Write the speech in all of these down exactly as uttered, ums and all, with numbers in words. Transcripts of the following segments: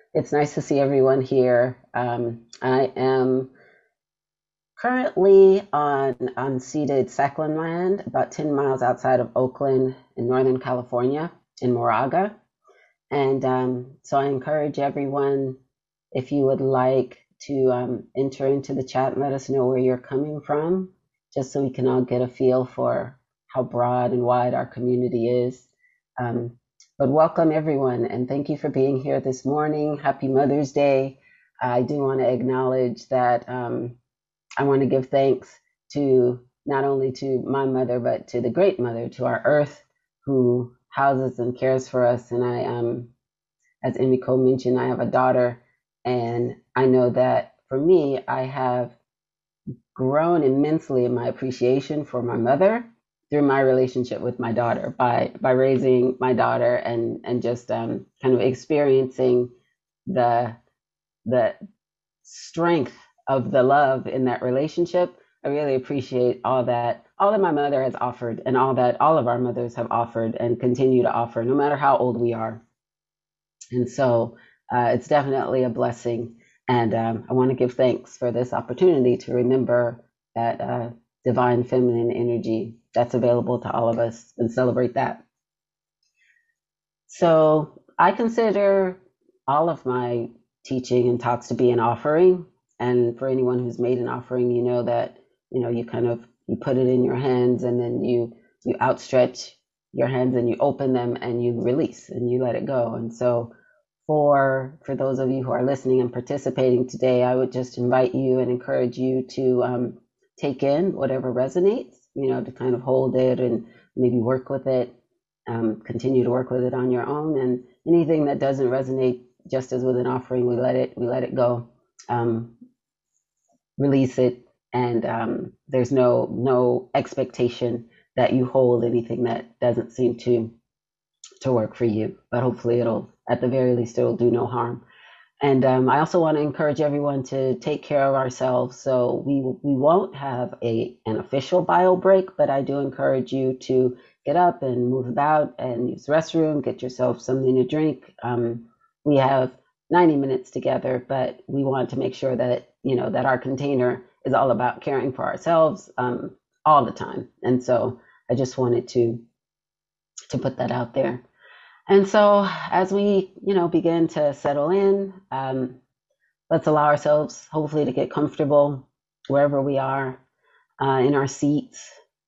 It's nice to see everyone here. Um, I am currently on unceded Saklan land, about ten miles outside of Oakland in Northern California, in Moraga. And um, so I encourage everyone, if you would like to um, enter into the chat and let us know where you're coming from, just so we can all get a feel for how broad and wide our community is. Um, but welcome everyone, and thank you for being here this morning. Happy Mother's Day. I do want to acknowledge that um, I want to give thanks to not only to my mother, but to the great mother, to our earth, who houses and cares for us. And I um, as Emiko mentioned, I have a daughter, and I know that for me, I have grown immensely in my appreciation for my mother through my relationship with my daughter by by raising my daughter and and just um, kind of experiencing the the strength of the love in that relationship. I really appreciate all that all that my mother has offered and all that all of our mothers have offered and continue to offer, no matter how old we are. And so uh, it's definitely a blessing. And um, I want to give thanks for this opportunity to remember that uh, divine feminine energy that's available to all of us and celebrate that. So I consider all of my teaching and talks to be an offering. And for anyone who's made an offering, you know that, you know, you kind of, you put it in your hands and then you, you outstretch your hands and you open them and you release and you let it go. And so for for those of you who are listening and participating today, I would just invite you and encourage you to um, take in whatever resonates, you know, to kind of hold it and maybe work with it, um, continue to work with it on your own. And anything that doesn't resonate, just as with an offering, we let it we let it go, um, release it, and um, there's no no expectation that you hold anything that doesn't seem to to work for you. But hopefully, it'll at the very least it'll do no harm. And um, I also want to encourage everyone to take care of ourselves. So we we won't have a an official bio break, but I do encourage you to get up and move about and use the restroom, get yourself something to drink. Um, we have ninety minutes together, but we want to make sure that you know that our container is all about caring for ourselves um, all the time. And so I just wanted to to put that out there. And so, as we, you know, begin to settle in, um, let's allow ourselves, hopefully, to get comfortable wherever we are, uh, in our seats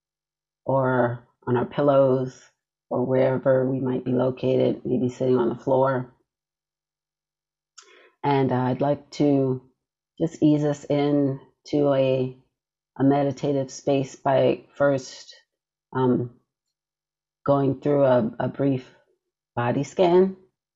or on our pillows or wherever we might be located, maybe sitting on the floor. And uh, I'd like to just ease us in to a, a meditative space by first um, going through a, a brief body scan.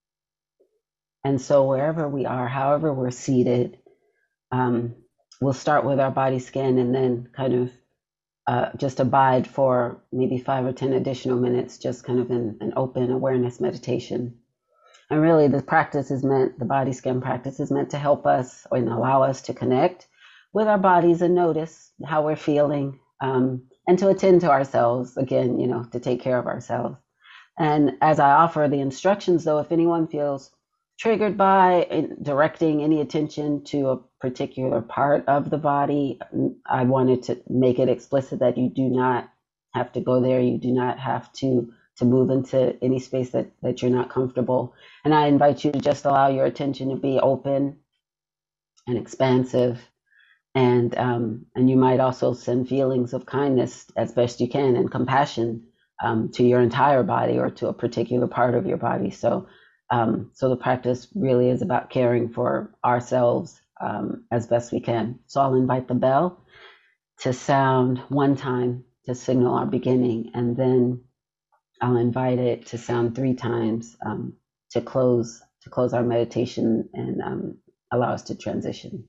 And so, wherever we are, however we're seated, um, we'll start with our body scan and then kind of uh, just abide for maybe five or ten additional minutes, just kind of in an open awareness meditation. And really, the practice is meant, the body scan practice is meant to help us and allow us to connect with our bodies and notice how we're feeling, um, and to attend to ourselves, again, you know, to take care of ourselves. And as I offer the instructions, though, if anyone feels triggered by directing any attention to a particular part of the body, I wanted to make it explicit that you do not have to go there. You do not have to to move into any space that, that you're not comfortable. And I invite you to just allow your attention to be open and expansive. And um, and you might also send feelings of kindness as best you can and compassion um, to your entire body or to a particular part of your body. So um, so the practice really is about caring for ourselves um, as best we can. So I'll invite the bell to sound one time to signal our beginning, and then I'll invite it to sound three times um, to close to close our meditation and um, allow us to transition.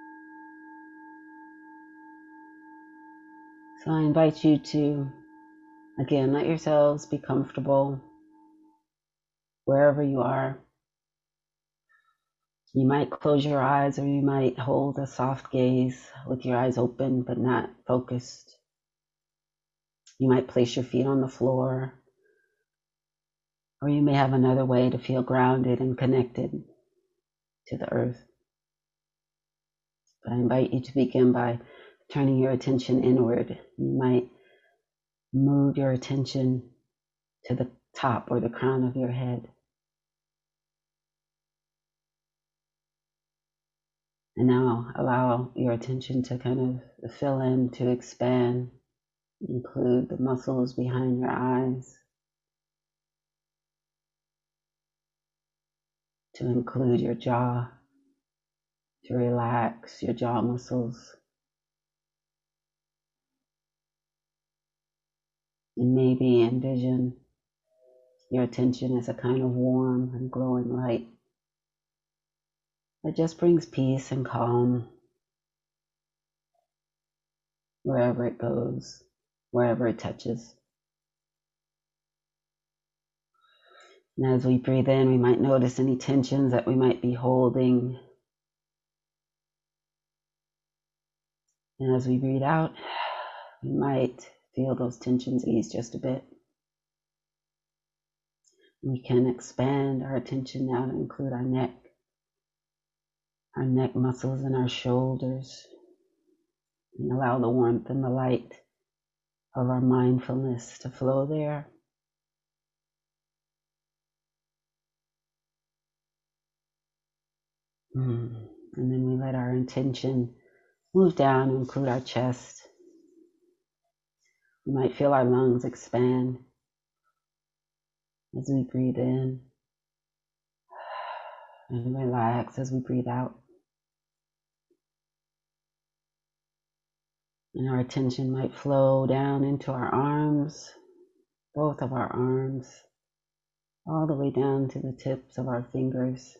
So I invite you to Again, let yourselves be comfortable wherever you are. You might close your eyes, or you might hold a soft gaze with your eyes open but not focused. You might place your feet on the floor, or you may have another way to feel grounded and connected to the earth. But I invite you to begin by turning your attention inward. You might move your attention to the top or the crown of your head. And now allow your attention to kind of fill in, to expand, include the muscles behind your eyes, to include your jaw, to relax your jaw muscles. And maybe envision your attention as a kind of warm and glowing light that just brings peace and calm wherever it goes, wherever it touches. And as we breathe in, we might notice any tensions that we might be holding. And as we breathe out, we might feel those tensions ease just a bit. We can expand our attention now to include our neck, our neck muscles and our shoulders, and allow the warmth and the light of our mindfulness to flow there. Mm. And then we let our intention move down and include our chest. We might feel our lungs expand as we breathe in and relax as we breathe out. And our attention might flow down into our arms, both of our arms, all the way down to the tips of our fingers.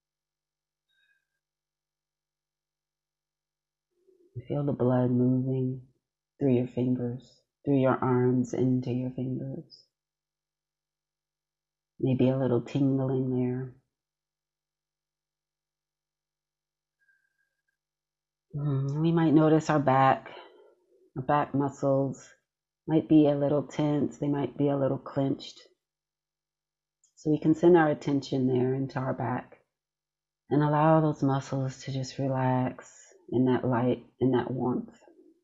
You feel the blood moving through your fingers, through your arms into your fingers. Maybe a little tingling there. We might notice our back. Our back muscles might be a little tense. They might be a little clenched. So we can send our attention there into our back and allow those muscles to just relax in that light, in that warmth.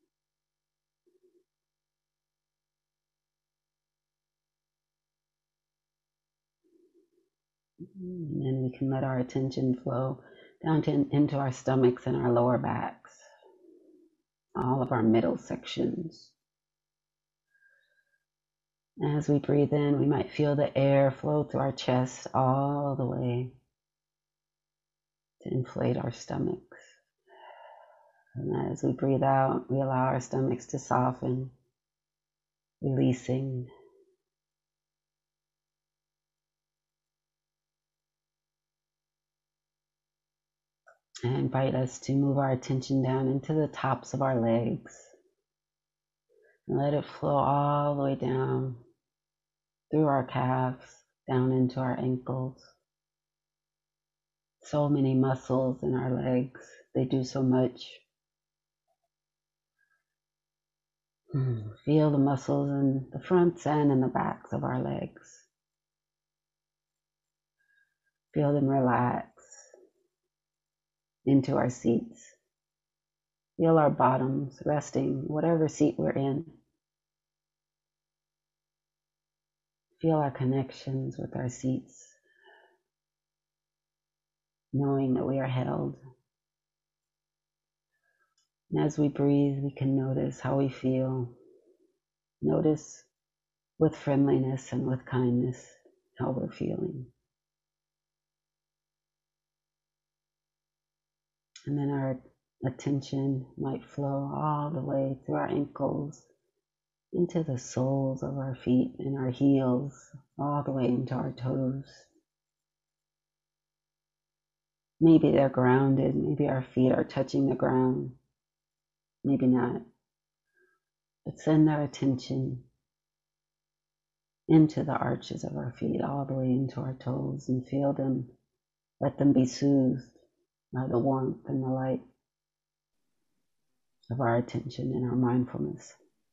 And then we can let our attention flow down to, into our stomachs and our lower backs, all of our middle sections. As we breathe in, we might feel the air flow through our chest all the way to inflate our stomachs. And as we breathe out, we allow our stomachs to soften, releasing. I invite us to move our attention down into the tops of our legs and let it flow all the way down through our calves, down into our ankles. So many muscles in our legs. They do so much. Feel the muscles in the fronts and in the backs of our legs. Feel them relax into our seats. Feel our bottoms resting, whatever seat we're in. Feel our connections with our seats, knowing that we are held. And as we breathe, we can notice how we feel. Notice with friendliness and with kindness how we're feeling. And then our attention might flow all the way through our ankles, into the soles of our feet and our heels, all the way into our toes. Maybe they're grounded, maybe our feet are touching the ground, maybe not. But send our attention into the arches of our feet, all the way into our toes, and feel them. Let them be soothed by the warmth and the light of our attention and our mindfulness.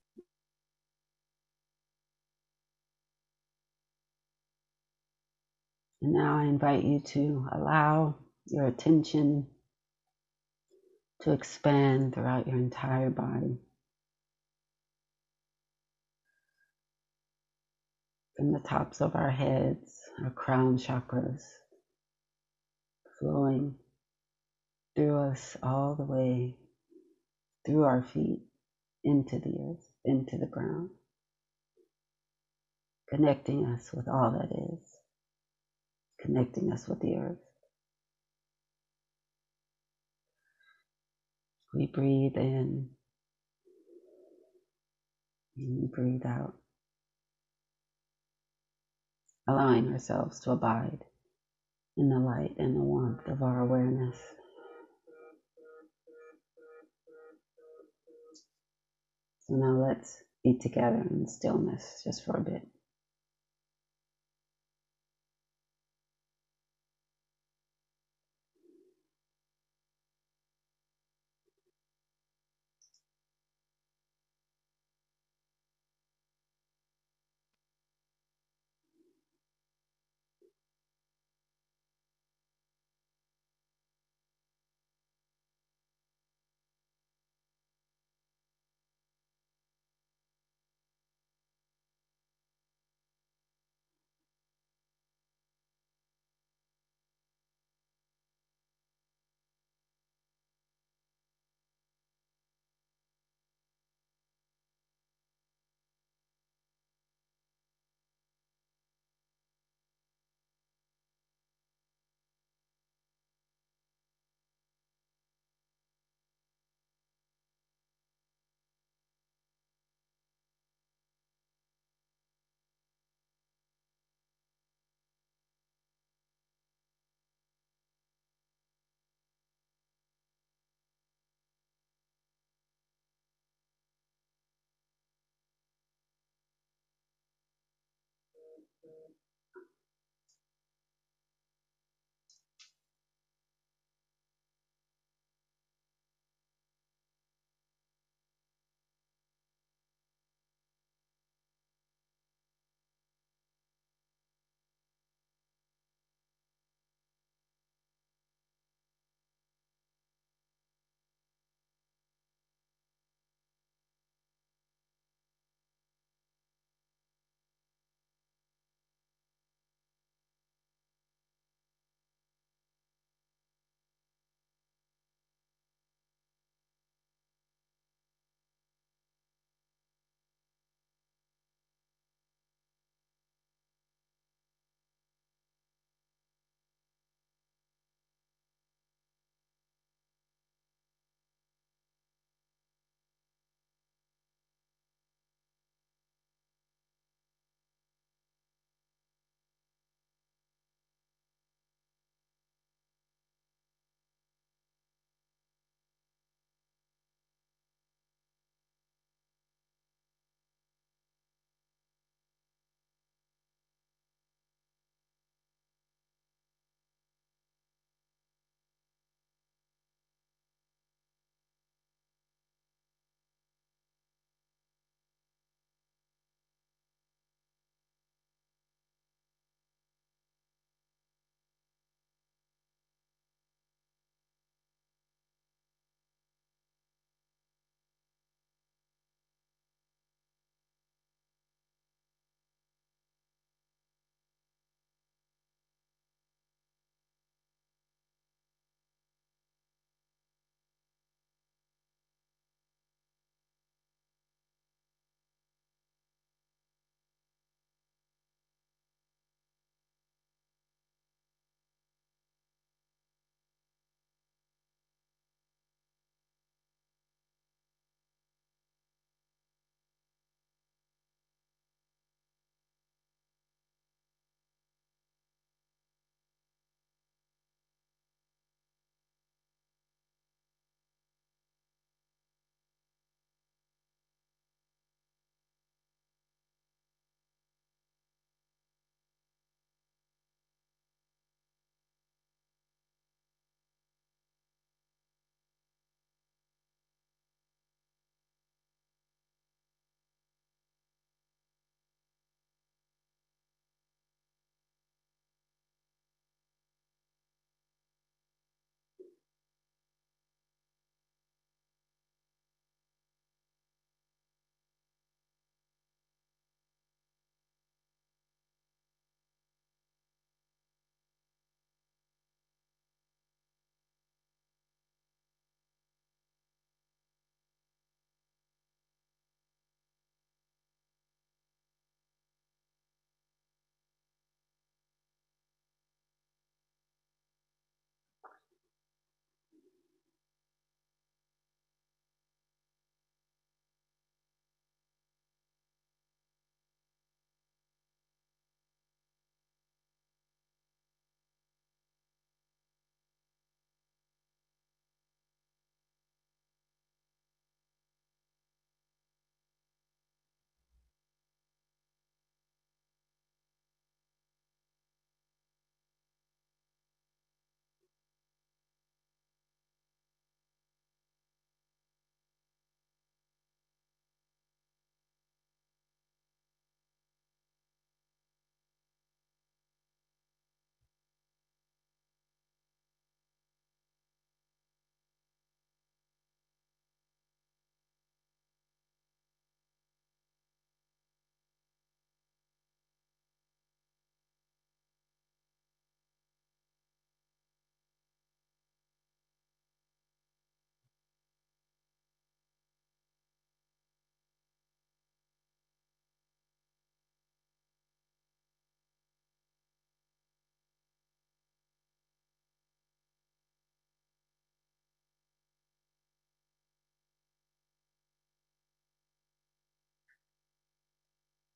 And now I invite you to allow your attention to expand throughout your entire body, from the tops of our heads, our crown chakras, flowing through us all the way through our feet into the earth, into the ground, connecting us with all that is, connecting us with the earth. We breathe in and we breathe out, allowing ourselves to abide in the light and the warmth of our awareness. So now let's be together in stillness just for a bit.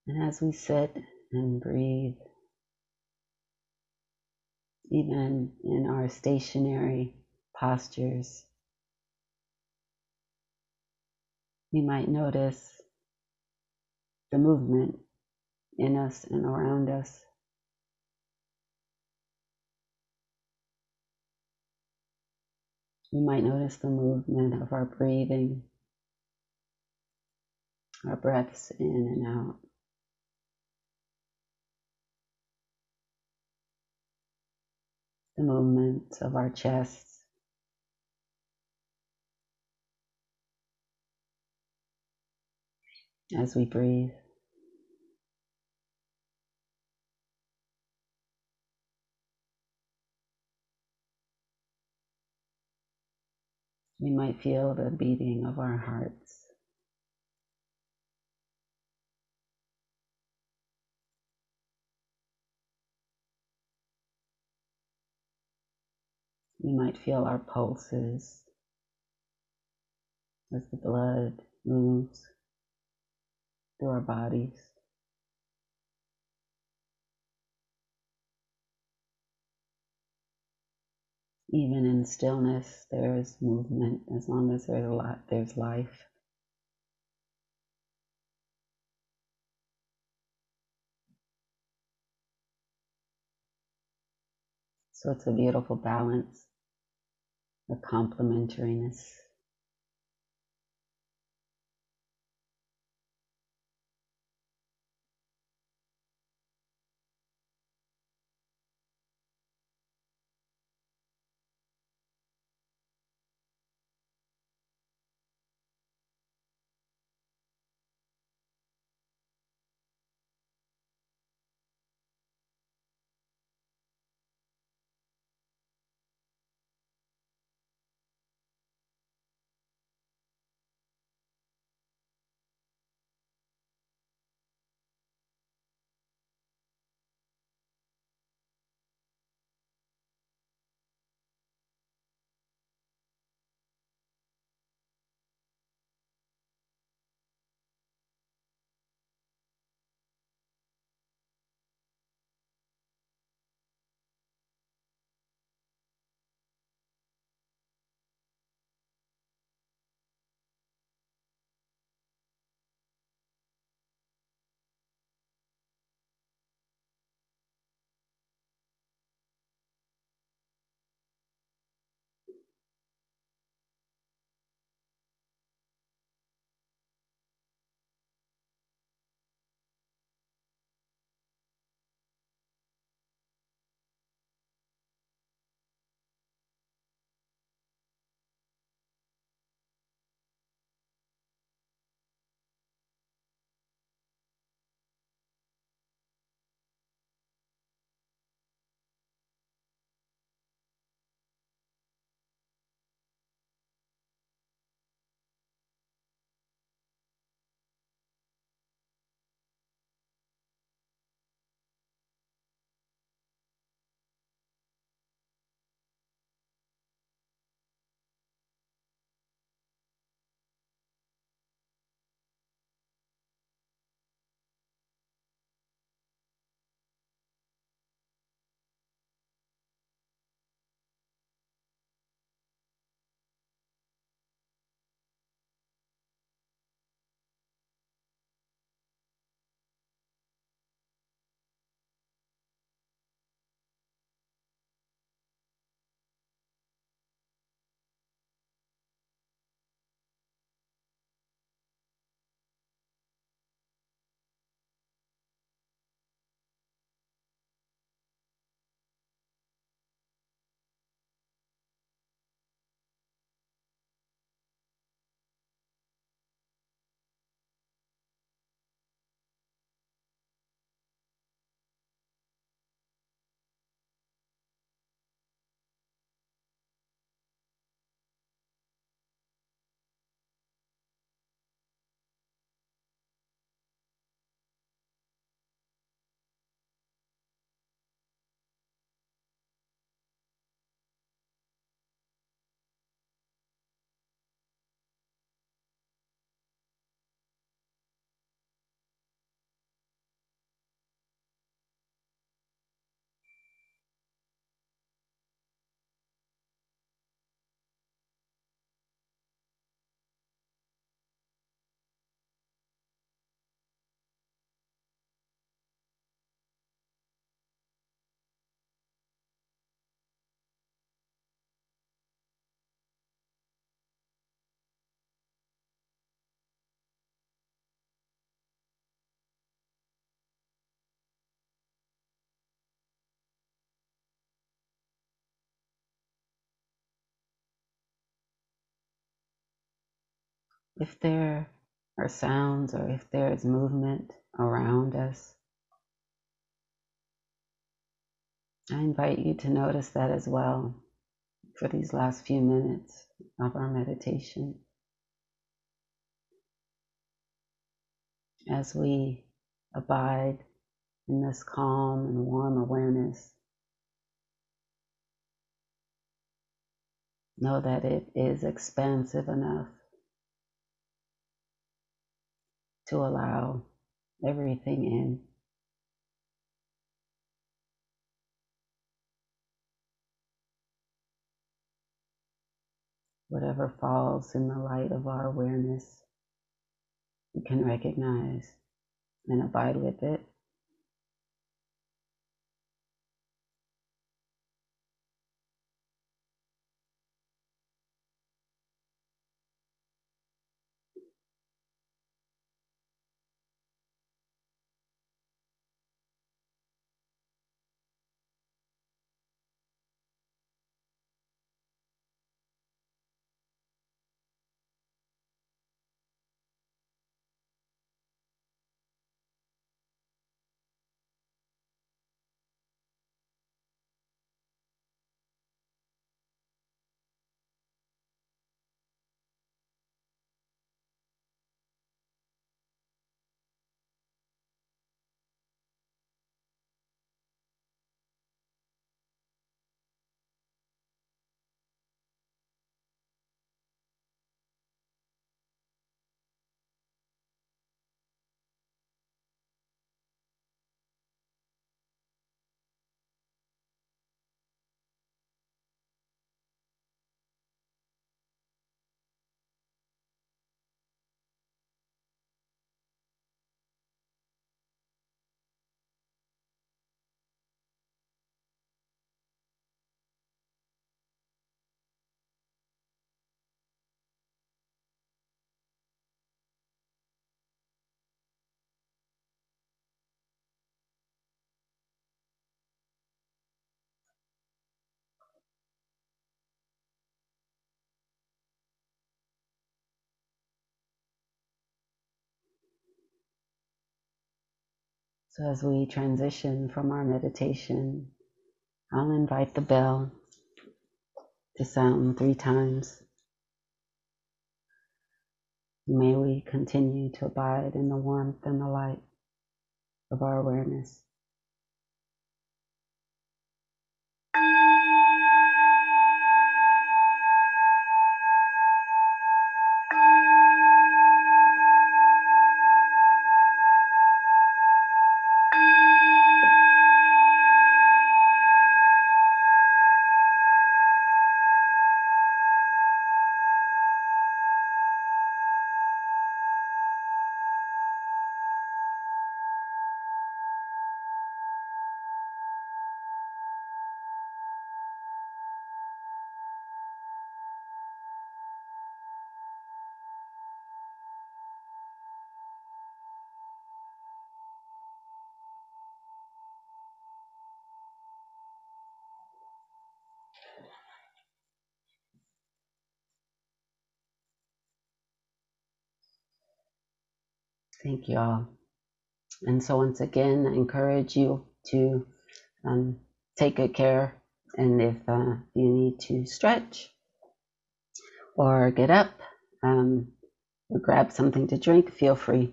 And as we sit and breathe, even in our stationary postures, we might notice the movement in us and around us. We might notice the movement of our breathing, our breaths in and out. The movements of our chests. As we breathe. We might feel the beating of our hearts. We might feel our pulses as the blood moves through our bodies. Even in stillness, there is movement. As long as there's a lot, there's life. So it's a beautiful balance, a complementariness. if there are sounds or if there is movement around us, I invite you to notice that as well for these last few minutes of our meditation as we abide in this calm and warm awareness. Know that it is expansive enough to allow everything in. Whatever falls in the light of our awareness, we can recognize and abide with it. So as we transition from our meditation, I'll invite the bell to sound three times. May we continue to abide in the warmth and the light of our awareness. Thank you all. And so once again, I encourage you to um, take good care. And if uh, you need to stretch or get up um, or grab something to drink, feel free.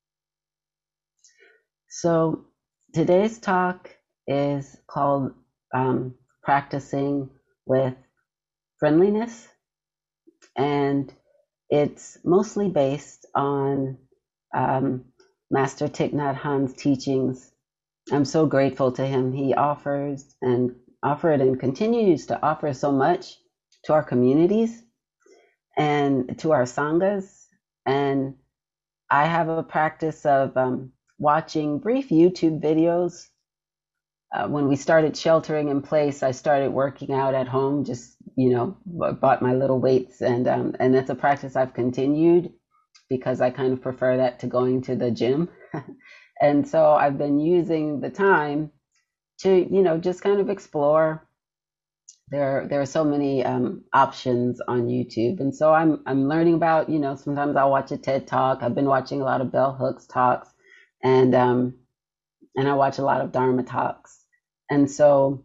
So today's talk is called um, Practicing with Friendliness. And it's mostly based on um, Master Thich Nhat Hanh's teachings. I'm so grateful to him. He offers and offered and continues to offer so much to our communities and to our sanghas. And I have a practice of um, watching brief YouTube videos. Uh, when we started sheltering in place, I started working out at home, just, you know, bought my little weights. And, um, and that's a practice I've continued because I kind of prefer that to going to the gym. And so I've been using the time to, you know, just kind of explore there there are so many um, options on YouTube, and so I'm I'm learning about, you know, sometimes I'll watch a TED talk. I've been watching a lot of Bell Hooks talks, and um, and I watch a lot of Dharma talks, and so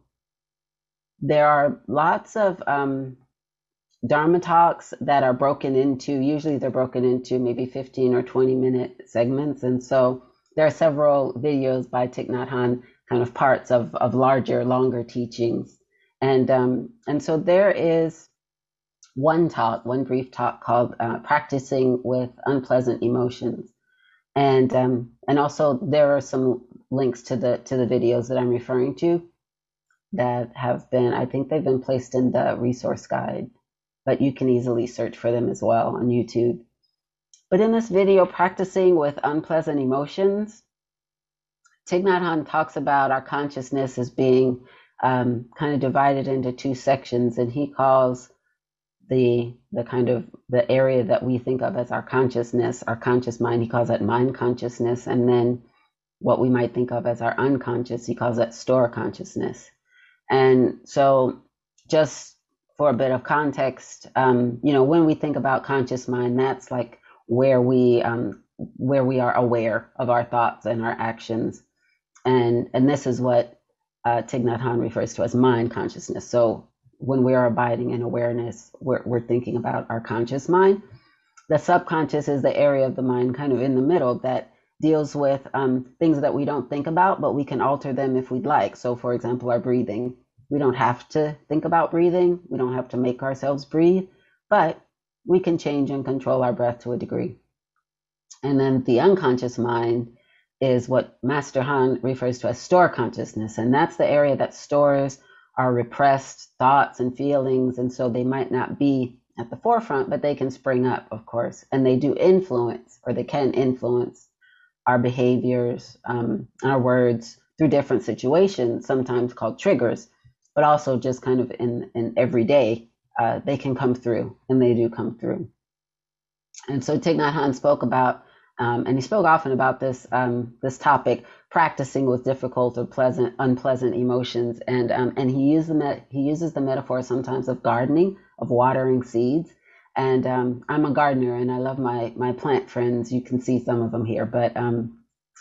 there are lots of um, Dharma talks that are broken into. Usually they're broken into maybe fifteen or twenty minute segments, and so there are several videos by Thich Nhat Hanh, kind of parts of of larger, longer teachings. And um, and so there is one talk, one brief talk called uh, "Practicing with Unpleasant Emotions," and um, and also there are some links to the to the videos that I'm referring to that have been, I think they've been placed in the resource guide, but you can easily search for them as well on YouTube. But in this video, "Practicing with Unpleasant Emotions," Thich Nhat Hanh talks about our consciousness as being um, kind of divided into two sections, and he calls the the kind of the area that we think of as our consciousness, our conscious mind, he calls that mind consciousness, and then what we might think of as our unconscious, he calls that store consciousness. And so, just for a bit of context, um, you know, when we think about conscious mind, that's like where we um, where we are aware of our thoughts and our actions, and and this is what uh, Thich Nhat Hanh refers to as mind consciousness. So when we are abiding in awareness, we're, we're thinking about our conscious mind. The subconscious is the area of the mind kind of in the middle that deals with um, things that we don't think about, but we can alter them if we'd like. So for example, our breathing. We don't have to think about breathing. We don't have to make ourselves breathe, but we can change and control our breath to a degree. And then the unconscious mind is what Master Han refers to as store consciousness. And that's the area that stores our repressed thoughts and feelings. And so they might not be at the forefront, but they can spring up, of course. And they do influence, or they can influence our behaviors, um, our words through different situations, sometimes called triggers, but also just kind of in, in every day, uh, they can come through, and they do come through. And so Thich Nhat Hanh spoke about, um, and he spoke often about this um, this topic, practicing with difficult or pleasant, unpleasant emotions, and um, and he uses the met- he uses the metaphor sometimes of gardening, of watering seeds. And um, I'm a gardener, and I love my my plant friends. You can see some of them here, but um,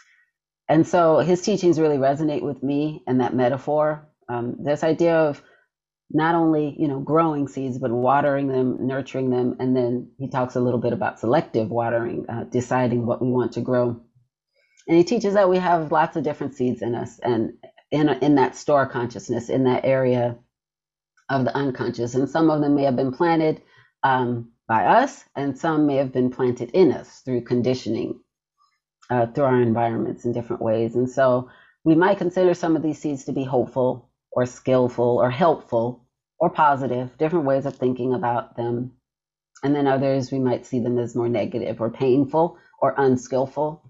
and so his teachings really resonate with me, and that metaphor, um, this idea of not only, you know, growing seeds, but watering them, nurturing them. And then he talks a little bit about selective watering, uh, deciding what we want to grow. And he teaches that we have lots of different seeds in us, and in, in that store consciousness, in that area of the unconscious. And some of them may have been planted um, by us, and some may have been planted in us through conditioning, uh, through our environments in different ways. And so we might consider some of these seeds to be hopeful, or skillful, or helpful, or positive, different ways of thinking about them. And then others, we might see them as more negative, or painful, or unskillful.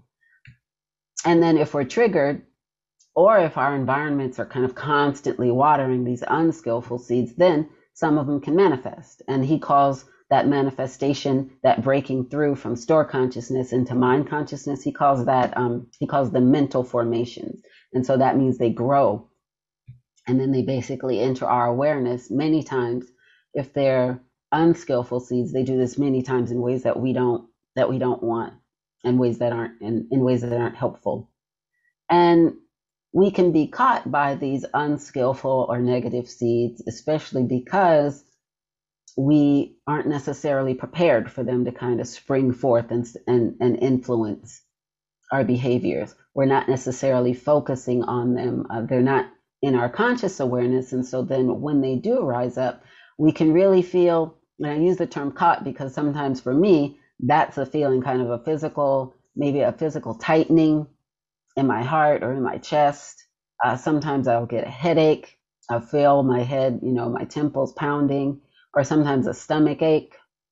And then if we're triggered, or if our environments are kind of constantly watering these unskillful seeds, then some of them can manifest. And he calls that manifestation, that breaking through from store consciousness into mind consciousness, he calls that, um, he calls them mental formations. And so that means they grow. And then they basically enter our awareness many times. If they're unskillful seeds, they do this many times in ways that we don't that we don't want, in ways that aren't in, in ways that aren't helpful. And we can be caught by these unskillful or negative seeds, especially because we aren't necessarily prepared for them to kind of spring forth and and, and influence our behaviors. We're not necessarily focusing on them. Uh, they're not in our conscious awareness. And so then when they do rise up, we can really feel, and I use the term caught because sometimes for me, that's a feeling, kind of a physical, maybe a physical tightening in my heart or in my chest. Uh, sometimes I'll get a headache. I feel my head, you know, my temples pounding, or sometimes a stomach ache.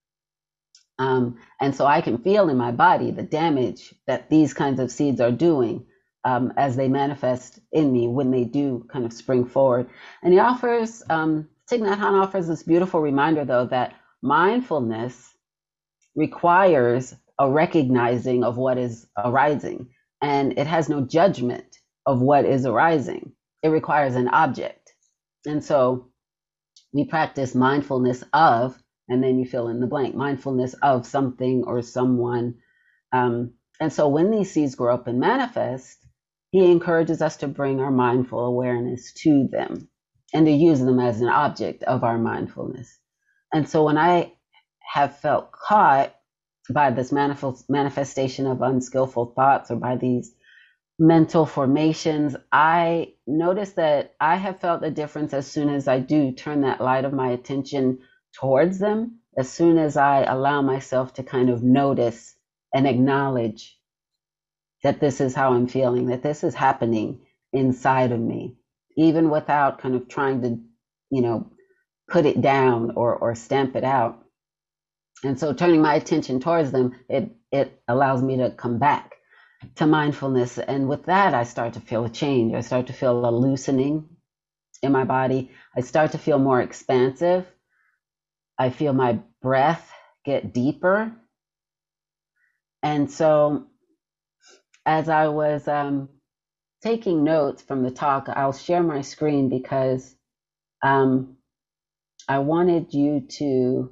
Um, and so I can feel in my body the damage that these kinds of seeds are doing um, as they manifest in me when they do kind of spring forward. And he offers, um, Thich Nhat Hanh offers this beautiful reminder, though, that mindfulness requires a recognizing of what is arising, and it has no judgment of what is arising. It requires an object. And so we practice mindfulness of, and then you fill in the blank, mindfulness of something or someone. Um, and so when these seeds grow up and manifest, he encourages us to bring our mindful awareness to them and to use them as an object of our mindfulness. And so when I have felt caught by this manifest, manifestation of unskillful thoughts or by these mental formations, I notice that I have felt a difference as soon as I do turn that light of my attention towards them, as soon as I allow myself to kind of notice and acknowledge that this is how I'm feeling, that this is happening inside of me, even without kind of trying to, you know, put it down or, or stamp it out. And so turning my attention towards them, it, it allows me to come back to mindfulness. And with that, I start to feel a change. I start to feel a loosening in my body. I start to feel more expansive. I feel my breath get deeper. And so as I was um, taking notes from the talk, I'll share my screen because um, I wanted you to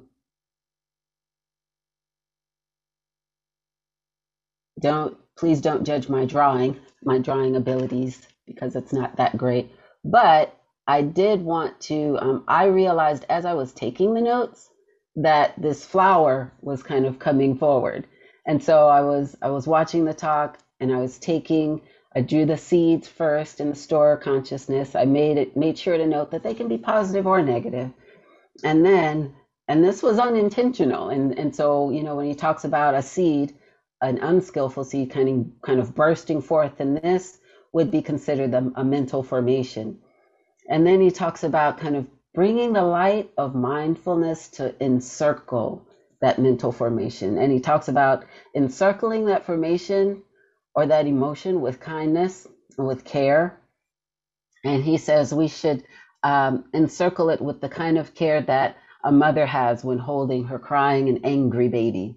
don't, please don't judge my drawing, my drawing abilities, because it's not that great. But I did want to, um, I realized as I was taking the notes that this flower was kind of coming forward. And so I was, I was watching the talk and I was taking, I drew the seeds first in the store of consciousness. I made it, made sure to note that they can be positive or negative. And then, and this was unintentional. And, and so, you know, when he talks about a seed, an unskillful seed kind of, kind of bursting forth, and this would be considered a, a mental formation. And then he talks about kind of bringing the light of mindfulness to encircle that mental formation. And he talks about encircling that formation or that emotion with kindness and with care. And he says we should um, encircle it with the kind of care that a mother has when holding her crying and angry baby.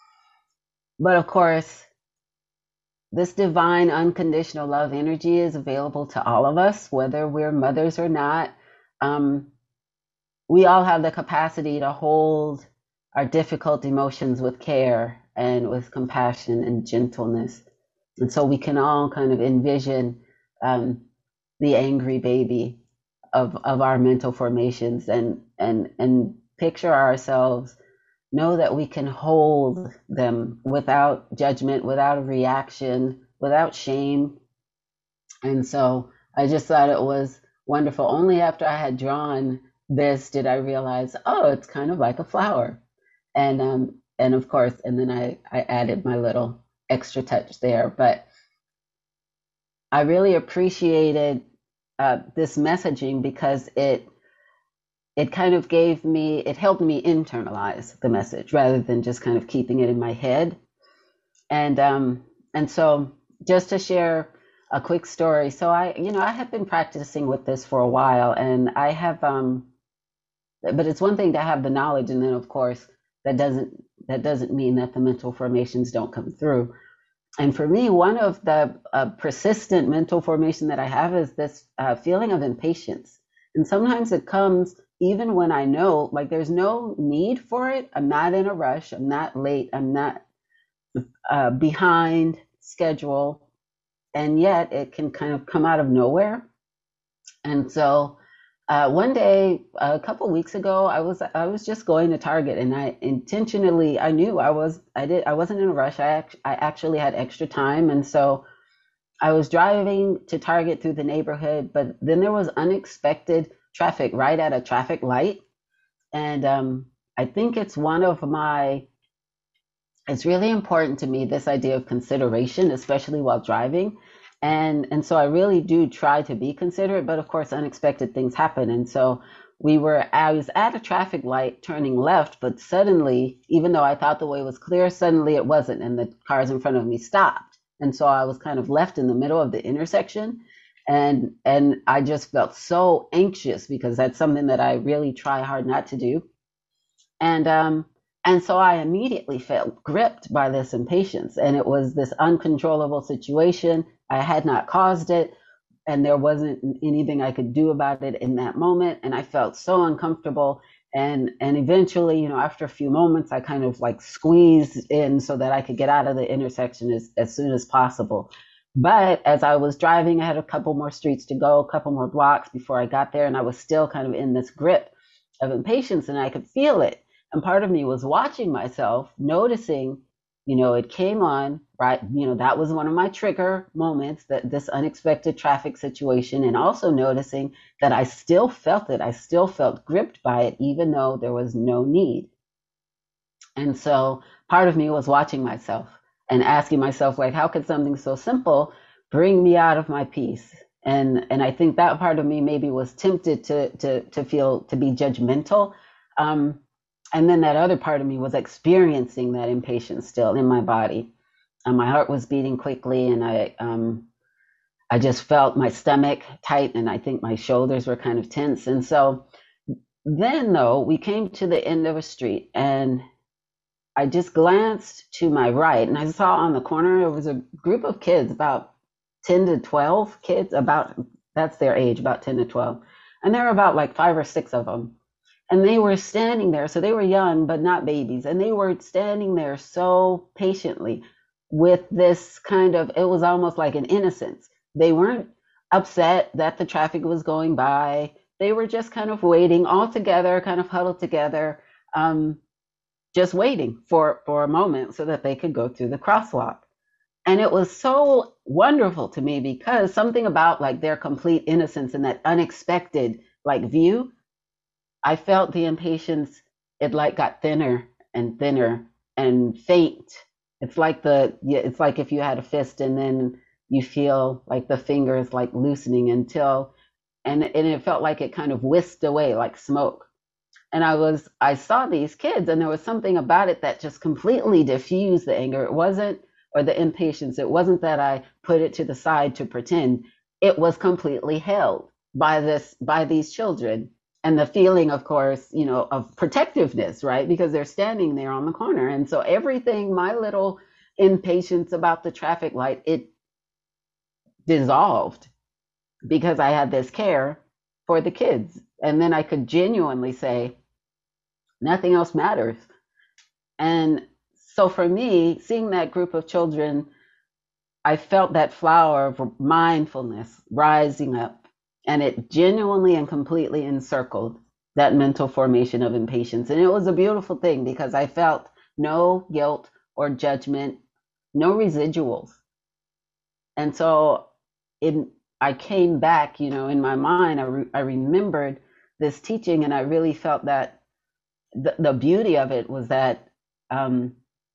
But of course, this divine unconditional love energy is available to all of us, whether we're mothers or not. Um, we all have the capacity to hold our difficult emotions with care and with compassion and gentleness. And so we can all kind of envision um, the angry baby of, of our mental formations and, and, and picture ourselves, know that we can hold them without judgment, without a reaction, without shame. And so I just thought it was wonderful. Only after I had drawn this did I realize, oh, it's kind of like a flower. And um, and of course, and then I, I added my little extra touch there. But I really appreciated uh, this messaging because it it kind of gave me, it helped me internalize the message rather than just kind of keeping it in my head. And um, and so just to share a quick story. So I, you know, I have been practicing with this for a while, and I have, um, but it's one thing to have the knowledge, and then of course that doesn't that doesn't mean that the mental formations don't come through. And for me, one of the uh, persistent mental formation that I have is this uh, feeling of impatience, and sometimes it comes even when I know, like, there's no need for it. I'm not in a rush. I'm not late. I'm not uh, behind schedule. And yet it can kind of come out of nowhere. And so uh, one day, a couple weeks ago, I was I was just going to Target, and I intentionally, I knew I was I did I wasn't in a rush. I act, I actually had extra time, and so I was driving to Target through the neighborhood, but then there was unexpected traffic right at a traffic light. And um, I think it's one of my, it's really important to me, this idea of consideration, especially while driving. And, and so I really do try to be considerate, but of course, unexpected things happen. And so we were, I was at a traffic light turning left, but suddenly, even though I thought the way was clear, suddenly it wasn't. And the cars in front of me stopped. And so I was kind of left in the middle of the intersection. And and I just felt so anxious because that's something that I really try hard not to do. And um and so I immediately felt gripped by this impatience. And it was this uncontrollable situation. I had not caused it, and there wasn't anything I could do about it in that moment. And I felt so uncomfortable. And and eventually, you know, after a few moments, I kind of like squeezed in so that I could get out of the intersection as, as soon as possible. But as I was driving, I had a couple more streets to go, a couple more blocks before I got there, and I was still kind of in this grip of impatience, and I could feel it. And part of me was watching myself, noticing, you know, it came on, right? You know, that was one of my trigger moments, that this unexpected traffic situation, and also noticing that I still felt it. I still felt gripped by it, even though there was no need. And so part of me was watching myself and asking myself, like, how could something so simple bring me out of my peace? And and I think that part of me maybe was tempted to to to feel to be judgmental. Um, and then that other part of me was experiencing that impatience still in my body. And my heart was beating quickly, and I um, I just felt my stomach tight, and I think my shoulders were kind of tense. And so then, though, we came to the end of a street, and I just glanced to my right, and I saw on the corner there was a group of kids, about ten to twelve kids, about that's their age, about ten to twelve. And there were about like five or six of them. And they were standing there. So they were young, but not babies. And they were standing there so patiently with this kind of, it was almost like an innocence. They weren't upset that the traffic was going by. They were just kind of waiting all together, kind of huddled together. Um, just waiting for, for a moment so that they could go through the crosswalk. And it was so wonderful to me because something about like their complete innocence and that unexpected like view, I felt the impatience, it like got thinner and thinner and faint. It's like the, it's like if you had a fist and then you feel like the fingers like loosening until, and, and it felt like it kind of whisked away like smoke. And I was, I saw these kids, and there was something about it that just completely diffused the anger. It wasn't, or the impatience. It wasn't that I put it to the side to pretend. It was completely held by this, by these children. And the feeling, of course, you know, of protectiveness, right? Because they're standing there on the corner. And so everything, my little impatience about the traffic light, it dissolved because I had this care for the kids. And then I could genuinely say, nothing else matters. And so for me, seeing that group of children, I felt that flower of mindfulness rising up, and it genuinely and completely encircled that mental formation of impatience. And it was a beautiful thing because I felt no guilt or judgment, no residuals. And so in, I came back, you know, in my mind, I, re, I remembered this teaching, and I really felt that the, the beauty of it was that um,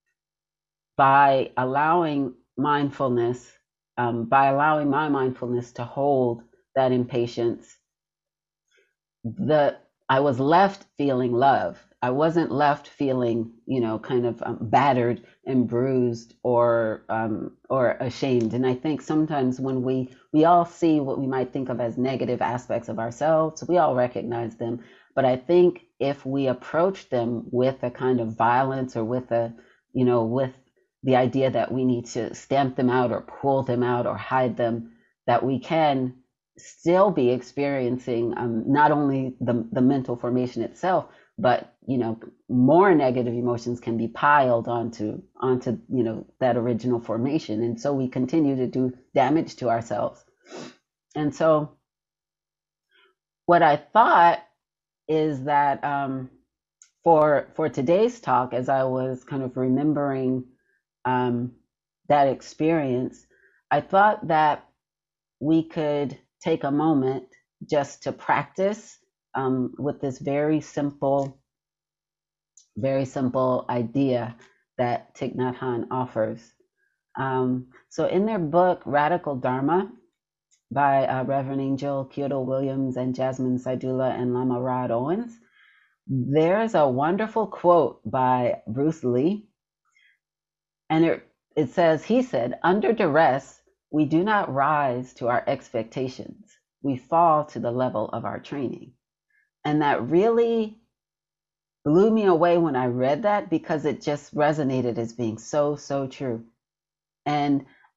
by allowing mindfulness, um, by allowing my mindfulness to hold that impatience, the I was left feeling love. I wasn't left feeling, you know, kind of um, battered and bruised or um, or ashamed. And I think sometimes when we we all see what we might think of as negative aspects of ourselves, we all recognize them. But I think if we approach them with a kind of violence or with a, you know, with the idea that we need to stamp them out or pull them out or hide them, that we can still be experiencing um, not only the, the mental formation itself, but, you know, more negative emotions can be piled onto, onto, you know, that original formation. And so we continue to do damage to ourselves. And so what I thought is that um, for, for today's talk, as I was kind of remembering um, that experience, I thought that we could take a moment just to practice um, with this very simple, very simple idea that Thich Nhat Hanh offers. Um, so in their book, Radical Dharma, by uh, Reverend Angel Kyodo Williams and Jasmine Saidula and Lama Rod Owens, there's a wonderful quote by Bruce Lee. And it, it says, he said, under duress, we do not rise to our expectations. We fall to the level of our training. And that really blew me away when I read that, because it just resonated as being so, so true. And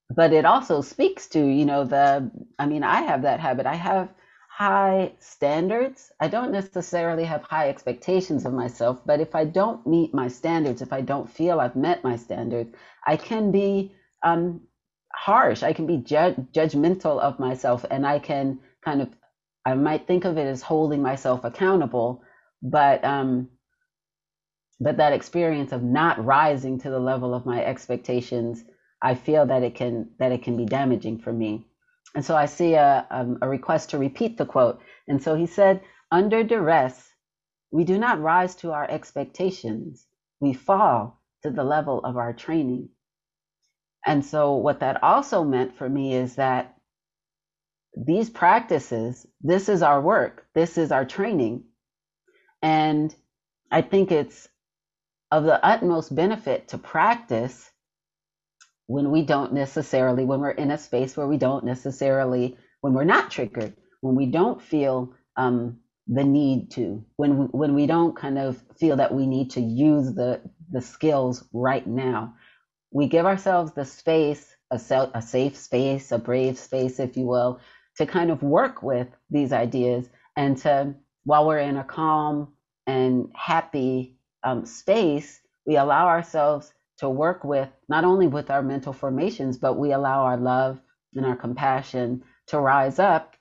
but it also speaks to, you know, the, I mean, I have that habit. I have high standards. I don't necessarily have high expectations of myself, but if I don't meet my standards, if I don't feel I've met my standards, I can be um, harsh. I can be ju- judgmental of myself, and I can kind of, I might think of it as holding myself accountable, but um, but that experience of not rising to the level of my expectations, I feel that it can that it can be damaging for me. And so I see a, um, a request to repeat the quote. And so he said, under duress, we do not rise to our expectations. We fall to the level of our training. And so what that also meant for me is that these practices, this is our work, this is our training. And I think it's of the utmost benefit to practice when we don't necessarily, when we're in a space where we don't necessarily, when we're not triggered, when we don't feel um, the need to, when we, when we don't kind of feel that we need to use the the skills right now. We give ourselves the space, a, self, a safe space, a brave space, if you will, to kind of work with these ideas, and to, while we're in a calm and happy um, space, we allow ourselves to work with, not only with our mental formations, but we allow our love and our compassion to rise up,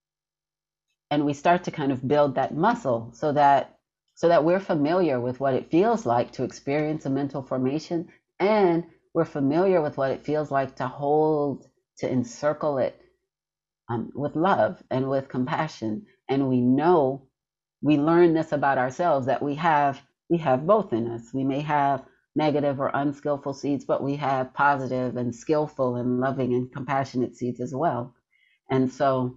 and we start to kind of build that muscle so that so that we're familiar with what it feels like to experience a mental formation, and we're familiar with what it feels like to hold, to encircle it um, with love and with compassion. And we know, we learn this about ourselves, that we have we have both in us. We may have negative or unskillful seeds, but we have positive and skillful and loving and compassionate seeds as well. And so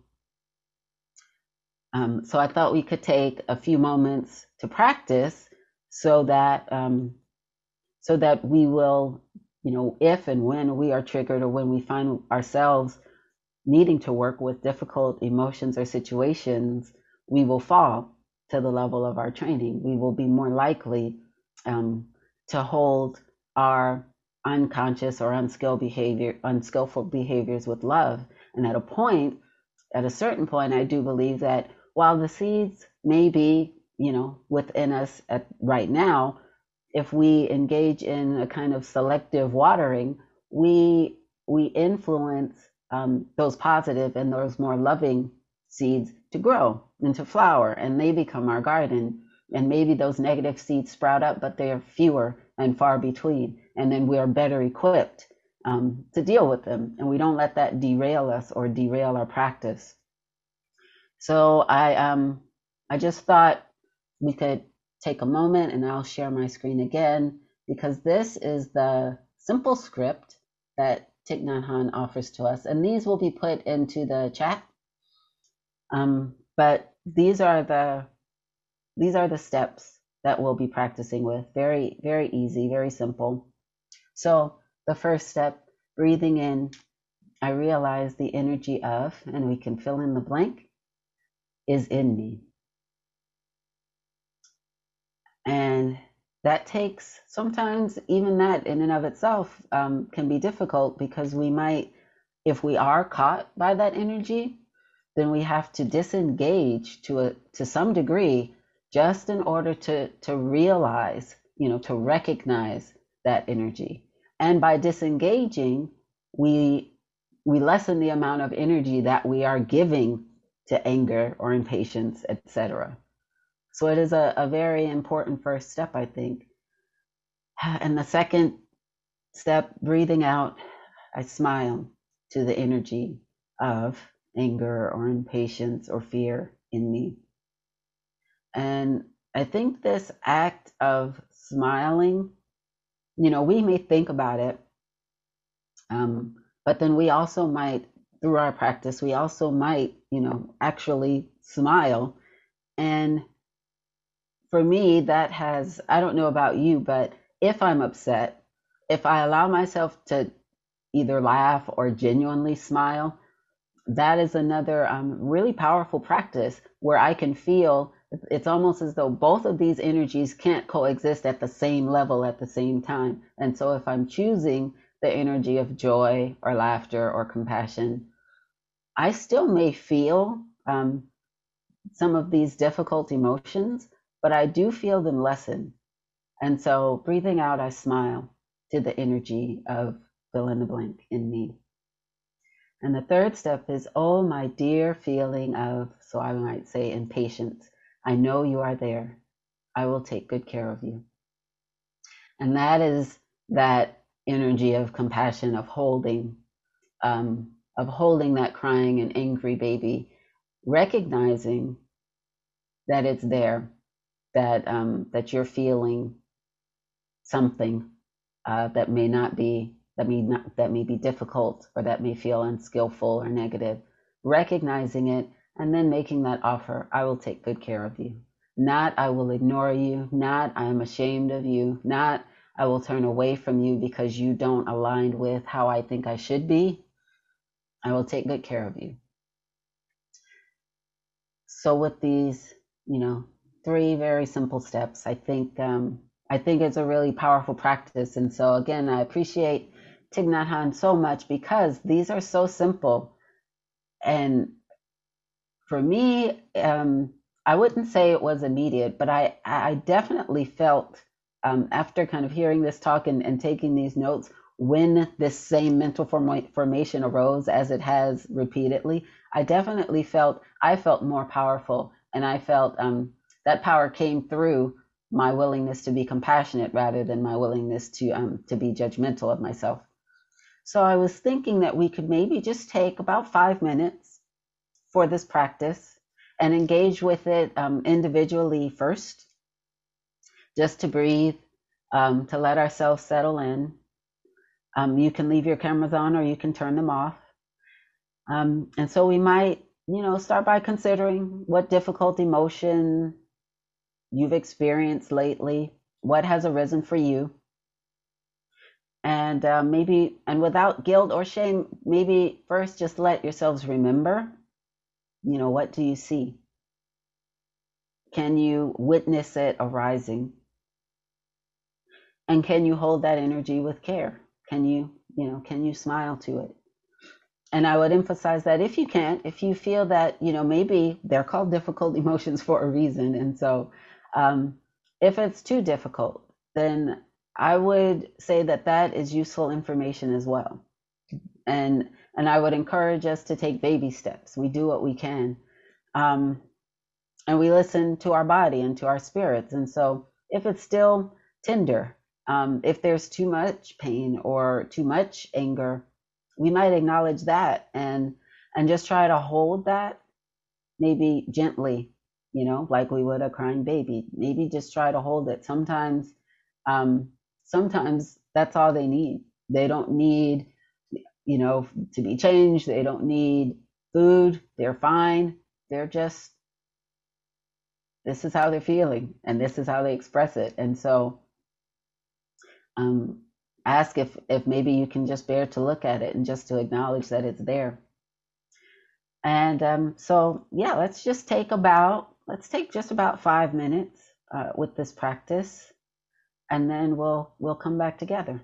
um, so I thought we could take a few moments to practice, so that um, so that we will, you know, if and when we are triggered, or when we find ourselves needing to work with difficult emotions or situations, we will fall to the level of our training. We will be more likely um, to hold our unconscious or unskilled behavior, unskillful behaviors with love. And at a point, at a certain point, I do believe that while the seeds may be, you know, within us at right now, if we engage in a kind of selective watering, we we influence um, those positive and those more loving seeds to grow and to flower, and they become our garden. And maybe those negative seeds sprout up, but they are fewer and far between, and then we are better equipped um, to deal with them, and we don't let that derail us or derail our practice. So I um I just thought we could take a moment, and I'll share my screen again, because this is the simple script that Thich Nhat Hanh offers to us, and these will be put into the chat. Um, but these are the these are the steps that we'll be practicing with. Very, very easy, very simple. So the first step, breathing in, I realize the energy of, and we can fill in the blank, is in me. And that takes, sometimes even that in and of itself um, can be difficult, because we might, if we are caught by that energy, then we have to disengage to a to some degree, just in order to to realize, you know, to recognize that energy. And by disengaging, we we lessen the amount of energy that we are giving to anger or impatience, et cetera. So it is a, a very important first step, I think. And the second step, breathing out, I smile to the energy of anger or impatience or fear in me. And I think this act of smiling, you know, we may think about it, um, but then we also might, through our practice, we also might, you know, actually smile. And for me, that has, I don't know about you, but if I'm upset, if I allow myself to either laugh or genuinely smile, that is another um, really powerful practice, where I can feel, it's almost as though both of these energies can't coexist at the same level at the same time. And so if I'm choosing the energy of joy or laughter or compassion, I still may feel um, some of these difficult emotions, but I do feel them lessen. And so breathing out, I smile to the energy of fill in the blank in me. And the third step is, oh, my dear feeling of, so I might say, impatience. I know you are there. I will take good care of you. And that is that energy of compassion, of holding, um, of holding that crying and angry baby, recognizing that it's there, that um, that you're feeling something uh, that may not be that may not that may be difficult, or that may feel unskillful or negative, recognizing it and then making that offer. I will take good care of you. Not I will ignore you, not I am ashamed of you, not I will turn away from you because you don't align with how I think I should be. I will take good care of you. So with these, you know, three very simple steps, I think um, I think it's a really powerful practice. And so again, I appreciate Thich Nhat Hanh so much because these are so simple. And for me, um, I wouldn't say it was immediate, but I I definitely felt um, after kind of hearing this talk and, and taking these notes, when this same mental form- formation arose as it has repeatedly, I definitely felt I felt more powerful, and I felt um, that power came through my willingness to be compassionate rather than my willingness to um, to be judgmental of myself. So I was thinking that we could maybe just take about five minutes for this practice and engage with it um, individually first, just to breathe, um, to let ourselves settle in. Um, you can leave your cameras on or you can turn them off. Um, and so we might, you know, start by considering what difficult emotion you've experienced lately, what has arisen for you. And uh, maybe, and without guilt or shame, maybe first just let yourselves remember, you know, what do you see? Can you witness it arising? And can you hold that energy with care? Can you, you know, can you smile to it? And I would emphasize that if you can't, if you feel that, you know, maybe they're called difficult emotions for a reason. And so um, if it's too difficult, then I would say that that is useful information as well. And and I would encourage us to take baby steps. We do what we can. Um, and we listen to our body and to our spirits. And so if it's still tender, um, if there's too much pain or too much anger, we might acknowledge that and and just try to hold that, maybe gently, you know, like we would a crying baby. Maybe just try to hold it. Sometimes, um, sometimes that's all they need. They don't need, you know, to be changed. They don't need food. They're fine. They're just, this is how they're feeling and this is how they express it. And so um, ask if, if maybe you can just bear to look at it and just to acknowledge that it's there. And um, so, yeah, let's just take about, let's take just about five minutes uh, with this practice, and then we'll, we'll come back together.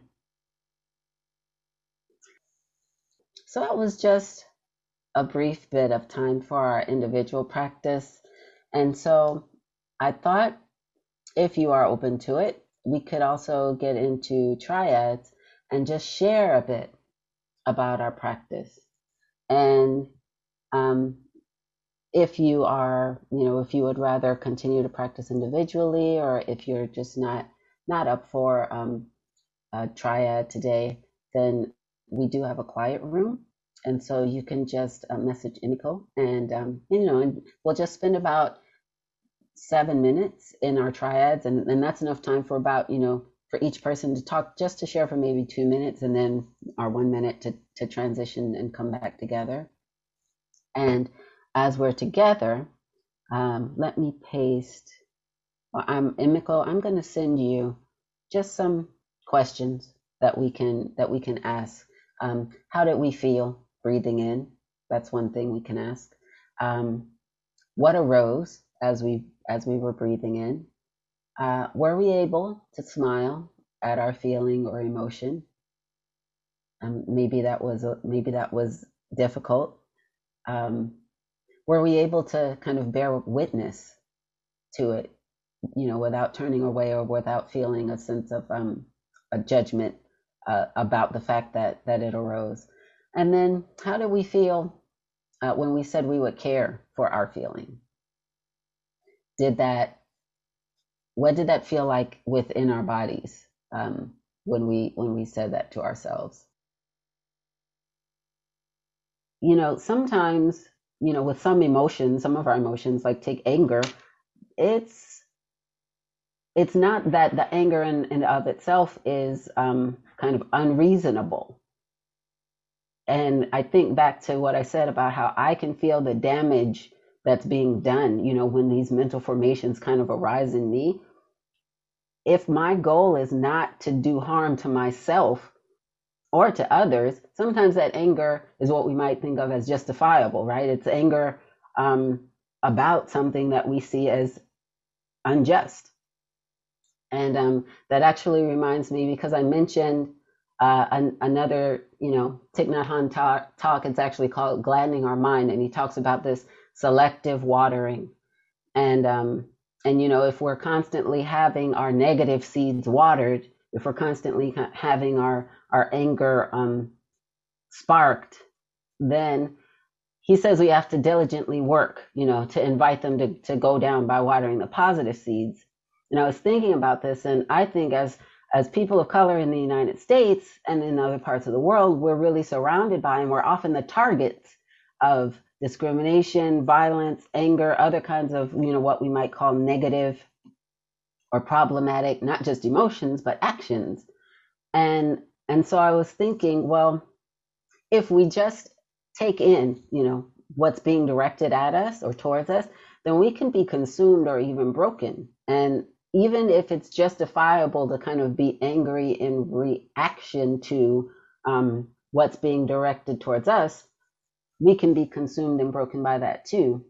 So it was just a brief bit of time for our individual practice. And so I thought, if you are open to it, we could also get into triads and just share a bit about our practice. And um, if you are, you know, if you would rather continue to practice individually, or if you're just not not up for um, a triad today, then we do have a quiet room. And so you can just uh, message Emiko, and um, you know, and we'll just spend about seven minutes in our triads, and, and that's enough time for about, you know, for each person to talk, just to share for maybe two minutes, and then our one minute to, to transition and come back together. And as we're together, um, let me paste, well, I'm Emiko, I'm going to send you just some questions that we can that we can ask. Um, how did we feel breathing in? That's one thing we can ask. Um, what arose as we as we were breathing in? Uh, were we able to smile at our feeling or emotion? Um, maybe that was a, maybe that was difficult. Um, were we able to kind of bear witness to it, you know, without turning away or without feeling a sense of um, a judgment uh, about the fact that that it arose? And then, how did we feel uh, when we said we would care for our feeling? Did that? What did that feel like within our bodies um, when we when we said that to ourselves? You know, sometimes, you know, with some emotions, some of our emotions, like take anger, it's it's not that the anger in and of itself is um, kind of unreasonable. And I think back to what I said about how I can feel the damage that's being done, you know, when these mental formations kind of arise in me. If my goal is not to do harm to myself or to others, sometimes that anger is what we might think of as justifiable, right? It's anger um, about something that we see as unjust. And um, that actually reminds me, because I mentioned uh, an, another, you know, Thich Nhat Hanh talk, talk. It's actually called Gladdening Our Mind, and he talks about this selective watering. And um, and you know, if we're constantly having our negative seeds watered, if we're constantly having our our anger um, sparked, then he says we have to diligently work, you know, to invite them to, to go down by watering the positive seeds. And I was thinking about this, and I think as as people of color in the United States and in other parts of the world, we're really surrounded by, and we're often the targets of discrimination, violence, anger, other kinds of, you know, what we might call negative or problematic, not just emotions, but actions. And and so I was thinking, well, if we just take in, you know, what's being directed at us or towards us, then we can be consumed or even broken. And even if it's justifiable to kind of be angry in reaction to um, what's being directed towards us, we can be consumed and broken by that too.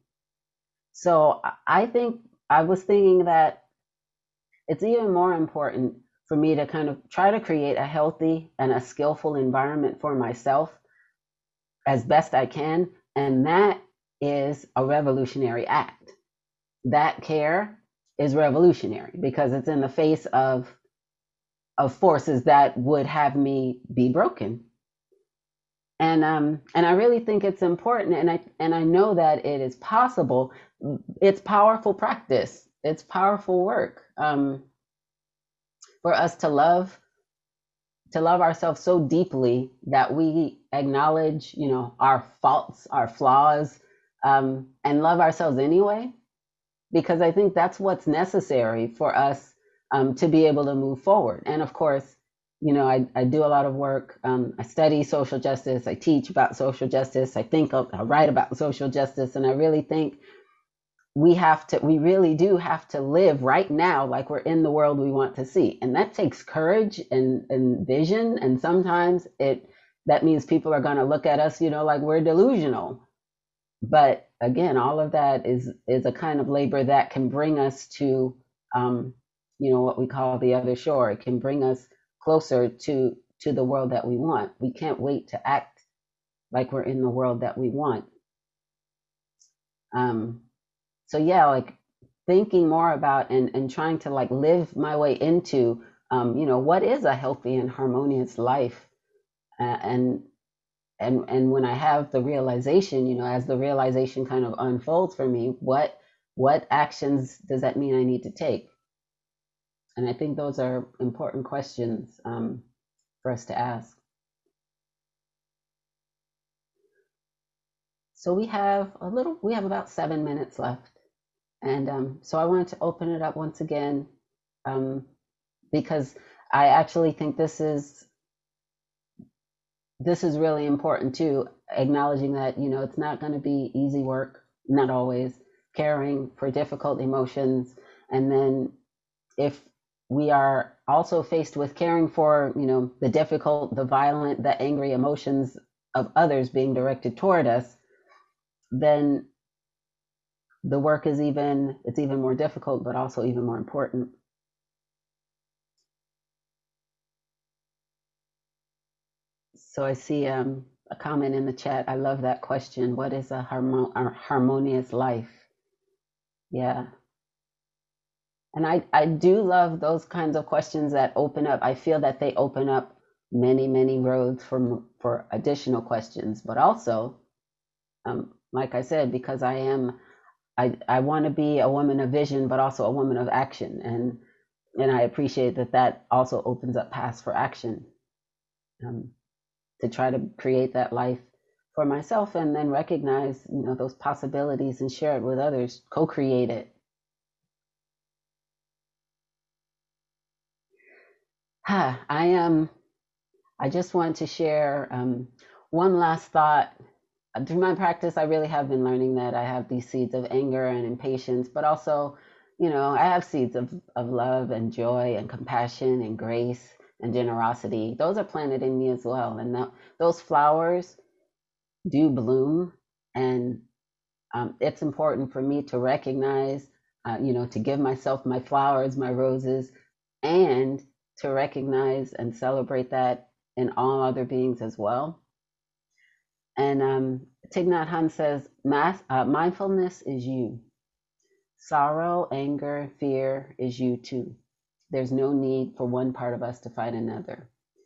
So I think I was thinking that it's even more important for me to kind of try to create a healthy and a skillful environment for myself as best I can. And that is a revolutionary act. That care is revolutionary because it's in the face of of forces that would have me be broken. And um and I really think it's important, and I and I know that it is possible. It's powerful practice. It's powerful work um, for us to love to love ourselves so deeply that we acknowledge, you know, our faults, our flaws, um, and love ourselves anyway. Because I think that's what's necessary for us um, to be able to move forward. And of course, you know, I, I do a lot of work. Um, I study social justice. I teach about social justice. I think of, I write about social justice, and I really think we have to we really do have to live right now like we're in the world we want to see, and that takes courage and, and vision, and sometimes it that means people are going to look at us, you know, like we're delusional. But again, all of that is is a kind of labor that can bring us to um, you know, what we call the other shore. It can bring us closer to to the world that we want. We can't wait to act like we're in the world that we want. um, so yeah, like thinking more about and, and trying to like live my way into um, you know, what is a healthy and harmonious life. uh, and and and when I have the realization, you know, as the realization kind of unfolds for me, what what actions does that mean I need to take? And I think those are important questions um, for us to ask. So we have a little we have about seven minutes left, and um, so I wanted to open it up once again, um, because I actually think this is this is really important too, acknowledging that, you know, it's not going to be easy work, not always, caring for difficult emotions. And then if we are also faced with caring for, you know, the difficult, the violent, the angry emotions of others being directed toward us, then the work is even it's even more difficult, but also even more important. So I see um, a comment in the chat. I love that question. What is a, harmo- a harmonious life? Yeah. And I, I do love those kinds of questions that open up. I feel that they open up many, many roads for, for additional questions. But also, um, like I said, because I am, I, I want to be a woman of vision, but also a woman of action. And, and I appreciate that that also opens up paths for action. Um, to try to create that life for myself and then recognize, you know, those possibilities and share it with others, co-create it. Ha, I am, I just want to share um, one last thought. Through my practice, I really have been learning that I have these seeds of anger and impatience, but also, you know, I have seeds of, of love and joy and compassion and grace and generosity. Those are planted in me as well. And that, those flowers do bloom, and um, it's important for me to recognize, uh, you know, to give myself my flowers, my roses, and to recognize and celebrate that in all other beings as well. And um, Thich Nhat Hanh says, Mass, uh, mindfulness is you. Sorrow, anger, fear is you too. There's no need for one part of us to fight another.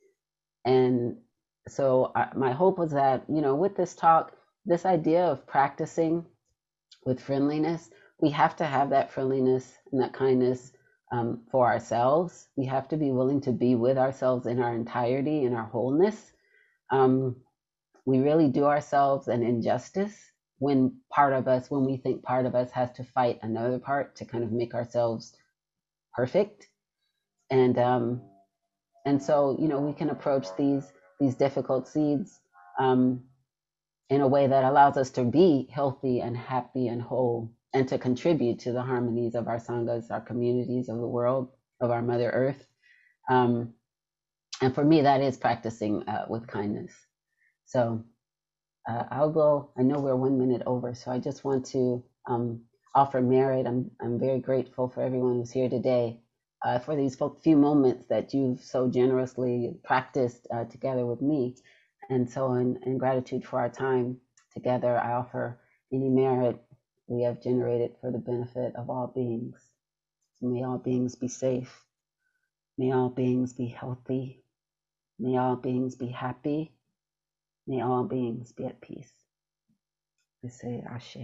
And so I, my hope was that, you know, with this talk, this idea of practicing with friendliness, we have to have that friendliness and that kindness um, for ourselves. We have to be willing to be with ourselves in our entirety, in our wholeness. Um, we really do ourselves an injustice when part of us, when we think part of us has to fight another part to kind of make ourselves perfect. And um, and so, you know, we can approach these these difficult seeds um, in a way that allows us to be healthy and happy and whole and to contribute to the harmonies of our sanghas, our communities of the world, of our Mother Earth. Um, and for me, that is practicing uh, with kindness. So uh, I'll go, I know we're one minute over, so I just want to um, offer merit. I'm, I'm very grateful for everyone who's here today. Uh, for these few moments that you've so generously practiced uh, together with me. And so in, in gratitude for our time together, I offer any merit we have generated for the benefit of all beings. So may all beings be safe. May all beings be healthy. May all beings be happy. May all beings be at peace. We say Ashe.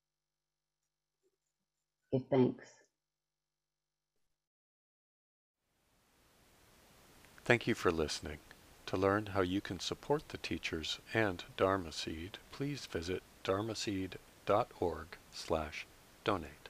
Give thanks. Thank you for listening. To learn how you can support the teachers and Dharma Seed, please visit dharmaseed dot org slash donate.